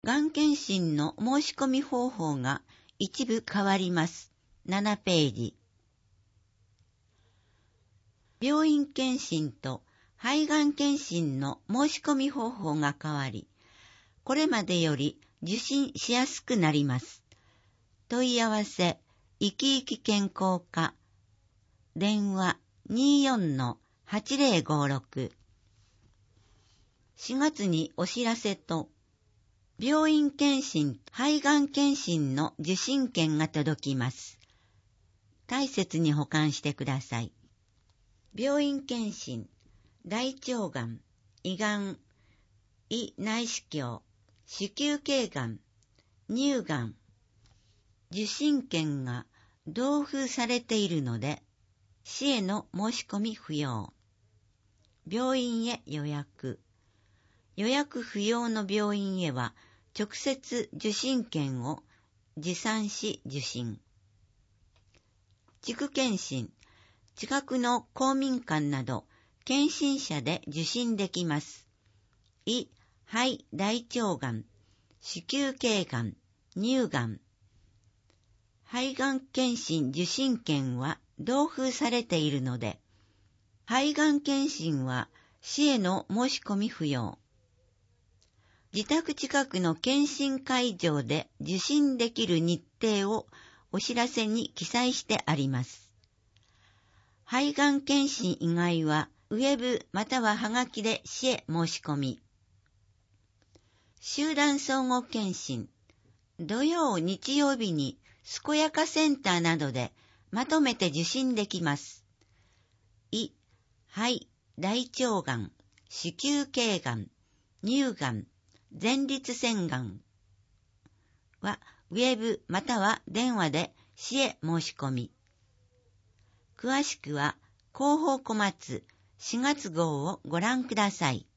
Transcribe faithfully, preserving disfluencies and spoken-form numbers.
がん検診の申し込み方法が一部変わります。ななページ。病院検診と肺がん検診の申し込み方法が変わり、これまでより受診しやすくなります。問い合わせ、いきいき健康課、電話 にじゅうよんのはちぜろごろく。しがつにお知らせと、病院検診、肺がん検診の受診券が届きます。大切に保管してください。病院検診、大腸がん、胃がん、胃内視鏡、子宮頸がん、乳がん、受診券が同封されているので、市への申し込み不要。病院へ予約。予約不要の病院へは、直接受診券を持参し受診。地区検診。近くの公民館など、検診者で受診できます。胃、肺、大腸がん、子宮頸がん、乳がん。肺がん検診受診券は同封されているので、肺がん検診は市への申し込み不要。自宅近くの検診会場で受診できる日程をお知らせに記載してあります。肺がん検診以外はウェブまたははがきで市へ申し込み。集団総合検診。土曜、日曜日に健やかセンターなどでまとめて受診できます。胃、肺、大腸がん、子宮頸がん、乳がん、前立腺がんはウェブまたは電話で市へ申し込み。詳しくは広報小松しがつ号をご覧ください。